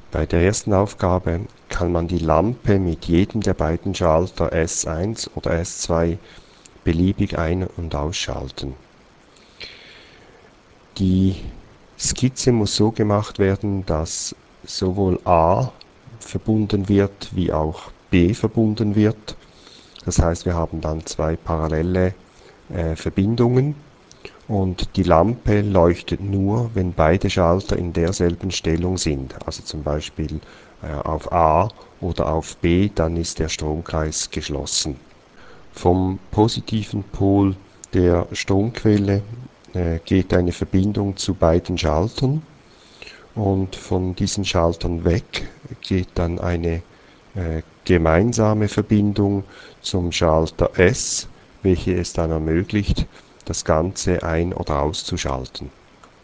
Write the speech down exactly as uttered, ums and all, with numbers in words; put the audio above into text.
Bei der ersten Aufgabe kann man die Lampe mit jedem der beiden Schalter S eins oder S zwei beliebig ein- und ausschalten. Die Skizze muss so gemacht werden, dass sowohl A verbunden wird wie auch B verbunden wird. Das heißt, wir haben dann zwei parallele äh, Verbindungen und die Lampe leuchtet nur, wenn beide Schalter in derselben Stellung sind. Also zum Beispiel äh, auf A oder auf B, dann ist der Stromkreis geschlossen. Vom positiven Pol der Stromquelle äh, geht eine Verbindung zu beiden Schaltern und von diesen Schaltern weg geht dann eine äh, gemeinsame Verbindung zum Schalter S, welche es dann ermöglicht, das Ganze ein- oder auszuschalten.